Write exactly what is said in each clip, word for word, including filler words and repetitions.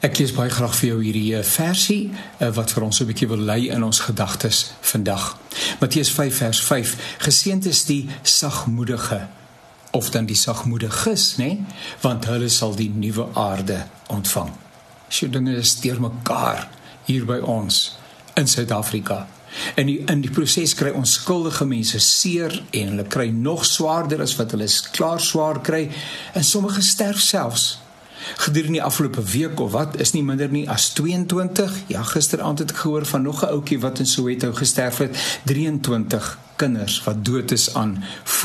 Ek lees baie graag vir jou hierdie versie, wat vir ons 'n bietjie wil lei in ons gedagtes vandag. Matteus vyf vers vyf, geseënd is die sagmoedige, of dan die sagmoediges, né? Want hulle sal die nuwe aarde ontvang. So dinge is deur mekaar hier by ons in Suid-Afrika. En die, in die proses kry onskuldige mense seer en hulle kry nog swaarder as wat hulle klaar swaar kry, en sommige sterf selfs. Gedurende die afgelope week of wat, is nie minder nie as tweeëntwintig, ja, gisteraand het ek gehoor van nog 'n ouetjie wat in Soweto gesterf het, drieëntwintig kinders wat dood is aan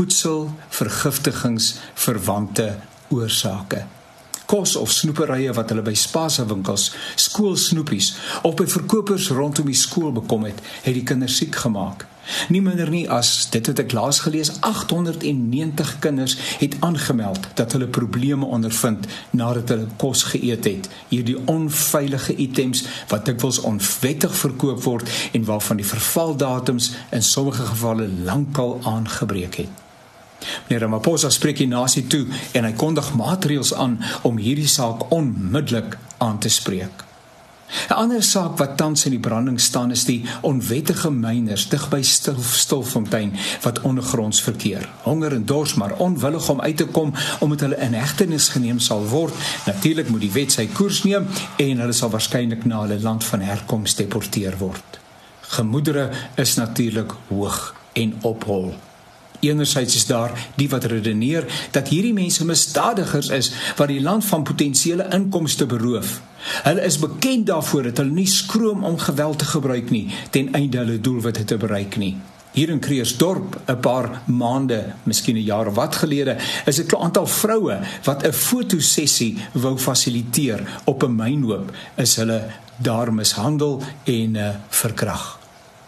voedselvergiftigingsverwante oorsake. Kos of snoeperye wat hulle by spaarwinkels, skoolsnoepies of by verkopers rondom die skool bekom het, het die kinders siek gemaak. Nie minder nie as, dit het ek laas gelees, agt honderd negentig kinders het aangemeld dat hulle probleme ondervind nadat hulle kos geëet het. Hierdie onveilige items wat dikwels onwettig verkoop word en waarvan die vervaldatums in sommige gevalle lankal aangebreek het. Meneer Ramaphosa spreek die nasie toe en hy kondig maatreëls aan om hierdie saak onmiddellik aan te spreek. 'n Ander saak wat tans in die branding staan is die onwettige myners dig by Stil, Stilfontein wat ondergronds verkeer. Honger en dors, maar onwillig om uit te kom omdat hulle in hegtenis geneem sal word. Natuurlik moet die wet sy koers neem en hulle sal waarskynlik na hulle land van herkoms deporteer word. Gemoedere is natuurlik hoog en ophol. Enerzijds is daar die wat redeneer dat hierdie mense misdadigers is wat die land van potensiële inkomste beroof. Hulle is bekend daarvoor dat hulle nie skroom om geweld te gebruik nie, ten einde hulle doelwitte te bereik nie. Hier in Kreersdorp, 'n paar maande, miskien 'n jaar of wat gelede, is 'n aantal vroue wat 'n fotosessie wou fasiliteer op 'n mynhoop, is hulle daar mishandel en uh, verkrag.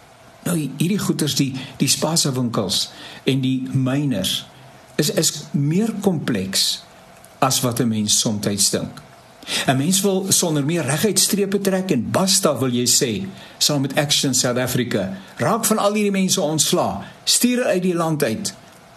Nou, hierdie goeders, die, die spaarwinkels en die myners, is, is meer kompleks as wat 'n mens soms dink. 'n Mens wil sonder meer reguit strepe trek en basta, wil jy sê, saam met Action South Africa, raak van al hierdie mense ontsla, stuur uit die land uit.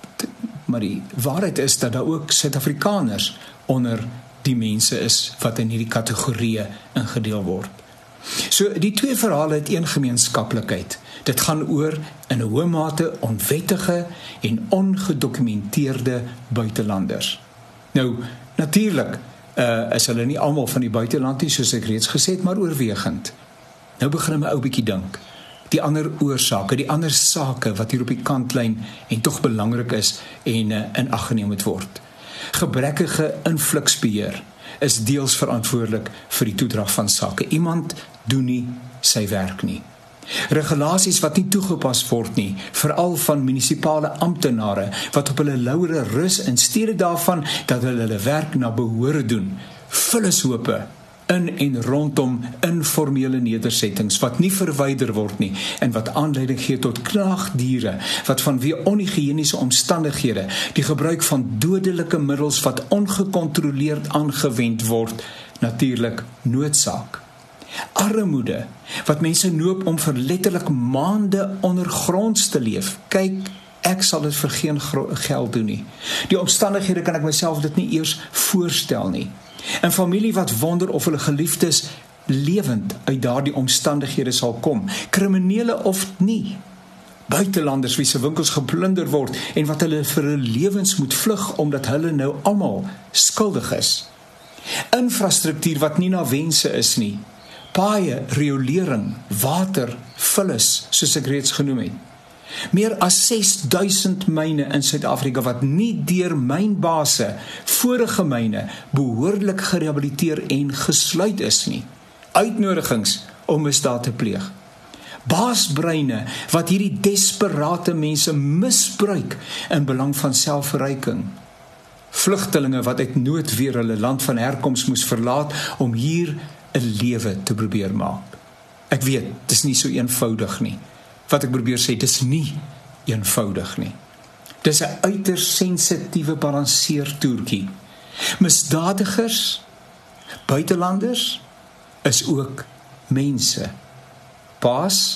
Maar die waarheid is dat daar ook Suid-Afrikaners onder die mense is wat in hierdie kategorieë ingedeel word. So, die twee verhale het een gemeenskaplikheid. Dit gaan oor in 'n hoë mate onwettige en ongedokumenteerde buitelanders. Nou, natuurlik uh, is hulle nie almal van die buiteland nie, soos ek reeds gesê het, maar oorwegend. Nou begin my ou bietjie dink. Die ander oorsake, die ander sake wat hier op die kantlyn en tog belangrik is en uh, in ag geneem moet word. Gebrekkige invloedsbeheer is deels verantwoordelik vir die toedrag van sake. Iemand doen nie sy werk nie. Regulasies wat nie toegepas word nie, veral van munisipale amptenare wat op hulle laure rus in steede daarvan dat hulle hulle werk na behore doen. Vullishope in en rondom informele nedersettings wat nie verwyder word nie en wat aanleiding gee tot knaagdiere wat vanweë onhygiëniese omstandighede, die gebruik van dodelike middels wat ongekontroleerd aangewend word, natuurlik noodsaak. Armoede, wat mense noop om vir letterlik maande ondergronds te leef. Kyk, ek sal dit vir geen geld doen nie. Die omstandighede kan ek myself dit nie eers voorstel nie. 'n Familie wat wonder of hulle geliefdes lewend uit daardie omstandighede sal kom, kriminele of nie. Buitelanders wie se winkels geplunder word en wat hulle vir hulle lewens moet vlug omdat hulle nou almal skuldig is. Infrastruktuur wat nie na wense is nie. Paaie, riolering, water, vullis, soos ek reeds genoem het. Meer as ses duisend myne in Suid-Afrika wat nie deur mynbase, vorige myne, behoorlik gerehabiliteer en gesluit is nie. Uitnodigings om misdaad te pleeg. Baasbreine wat hierdie desperate mense misbruik in belang van selfverryking. Vlugtelinge wat uit nood weer hulle land van herkoms moes verlaat om hier 'n lewe te probeer maak. Ek weet, dit is nie so eenvoudig nie. Wat ek probeer sê, dit is nie eenvoudig nie. Dit is 'n uiters sensitiewe balanseertoertjie. Misdadigers, buitelanders, is ook mense. Paas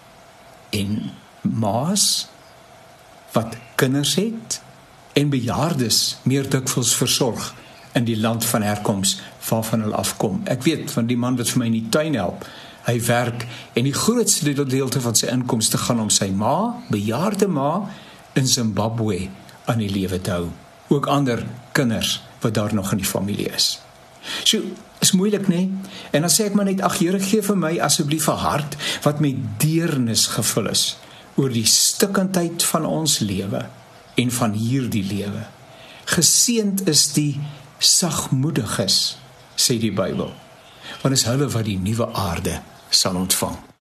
en maas, wat kinders het, en bejaardes meer dikwels versorg in die land van herkoms waarvan hulle afkom. Ek weet van die man wat vir my in die tuin help. Hy werk en die grootste gedeelte van sy inkomste gaan om sy ma, bejaarde ma, in Zimbabwe aan die lewe te hou. Ook ander kinders wat daar nog in die familie is. So, is moeilik, nee? En dan sê ek maar net, ag Here, gee vir my asseblief 'n hart wat met deernis gevul is oor die stikkindheid van ons lewe en van hierdie lewe. Geseënd is die sagmoediges, sê die Bybel, want is hulle wat die nuwe aarde sal ontvang.